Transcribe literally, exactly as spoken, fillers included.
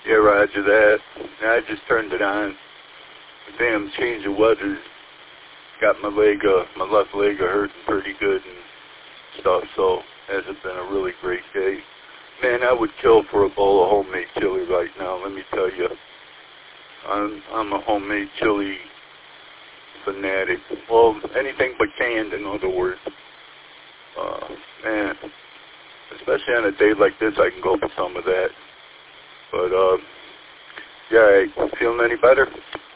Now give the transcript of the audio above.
Yeah, roger that. I just turned it on. The damn change of weather got my leg, uh, my left leg hurting pretty good and stuff, so hasn't been a really great day. Man, I would kill for a bowl of homemade chili right now, let me tell you. I'm, I'm a homemade chili fanatic. Well, anything but canned, in other words. Uh, man, especially on a day like this, I can go for some of that. But, uh, yeah, feeling any better?